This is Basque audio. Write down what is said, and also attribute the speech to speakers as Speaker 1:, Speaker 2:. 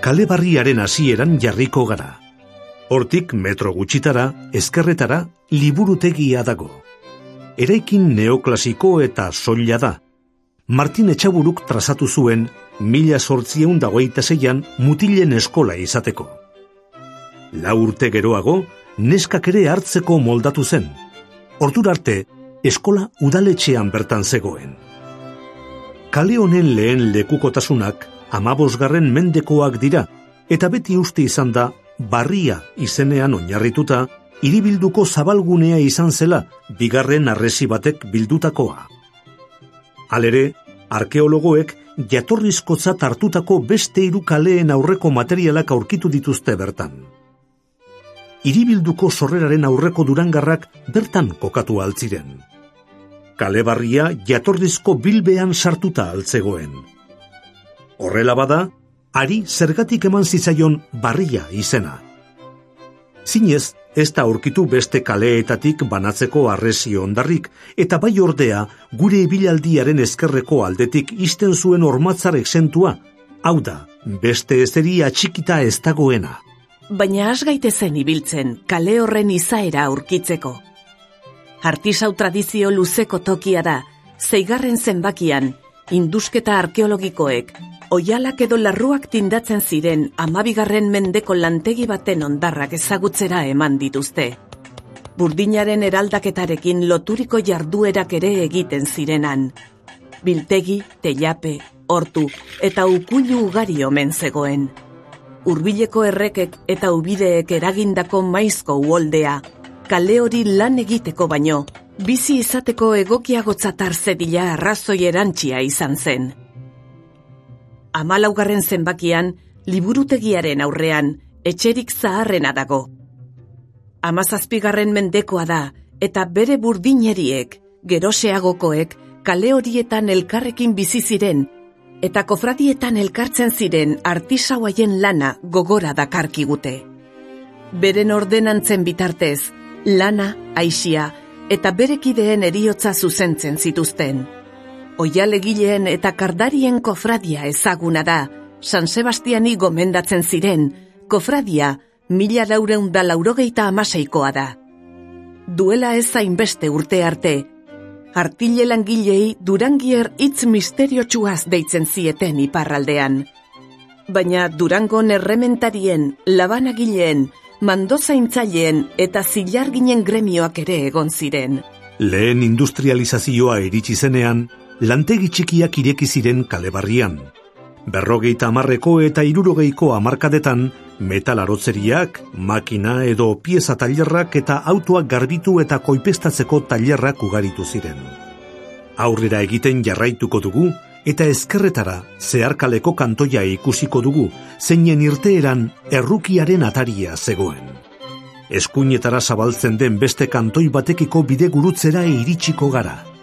Speaker 1: kale barriaren hasieran jarriko gara. Hortik metro gutxitara, ezkerretara, liburutegia dago. Eraikin neoklasiko eta soila da. Martin Etxaburuk trazatu zuen 1826an mutilen eskola izateko. 4 urte geroago, neskak ere hartzeko moldatu zen. Ordura arte, eskola udaletxean bertan zegoen. Kale honen lehen lekukotasunak 15. mendekoak dira, eta beti uste izan da, Barria izenean oinarrituta, hiribilduko zabalgunea izan zela, bigarren harresi batek bildutakoa. Halere, arkeologoek jatorrizkotzat hartutako beste 3 kaleen aurreko materialak aurkitu dituzte bertan. Hiribilduko sorreraren aurreko durangarrak bertan kokatu altziren. Kale Barria jatorrizko bilbean sartuta altzegoen. Horrela bada, hari zergatik eman zitzaion Barria izena. Zinez, ez da aurkitu beste kaleetatik banatzeko harresi hondarrik, eta bai ordea gure ibilaldiaren ezkerreko aldetik isten zuen hormatzar exentua, hau da, beste ezeri atxikita ez dagoena.
Speaker 2: Baina has gaitezen ibiltzen kale horren izaera aurkitzeko. Artisau tradizio luzeko tokia da, 6. zenbakian, indusketa arkeologikoek, oialak edo larruak tindatzen ziren 12. mendeko lantegi baten hondarrak ezagutzera eman dituzte. Burdinaren eraldaketarekin loturiko jarduerak ere egiten zirenan. Biltegi, teilape, hortu eta ukuilu ugari omen zegoen. Hurbileko errekek eta ubideek eragindako maizko uholdea, kale hori lan egiteko baino, bizi izateko egokiagotzat zedila arrazoi erantsia izan zen. 14. zenbakian, liburutegiaren aurrean, etxerik zaharrena dago. 17. mendekoa da, eta bere burdineriek, geroseagokoek, kale horietan elkarrekin bizi ziren, eta kofradietan elkartzen ziren artisau haien lana gogora dakarkigute. Beren ordenantzen bitartez, lana, aisia, eta berekideen heriotza zuzentzen zituzten. Oialegileen eta kardarien kofradia ezaguna da, San Sebastiani gomendatzen ziren, kofradia 1486koa da. Duela ez hainbeste urte arte, artile langilei Durangier hitz misteriotsuaz deitzen zieten iparraldean. Baina Durangon errementarien, labanagileen, mandozaintzaileen eta zilarginen gremioak ere egon ziren.
Speaker 1: Lehen industrializazioa iritsi zenean, lantegi txikiak ireki ziren Kale Barrian. 50 eta 60ko hamarkadetan, metal arotzeriak, makina edo pieza tailerrak eta autoak garbitu eta koipestatzeko tailerrak ugaritu ziren. Aurrera egiten jarraituko dugu, eta ezkerretara zeharkaleko kantoia ikusiko dugu, zeinen irteeran errukiaren ataria zegoen. Eskuinetara zabaltzen den beste kantoi batekiko bidegurutzera iritsiko gara.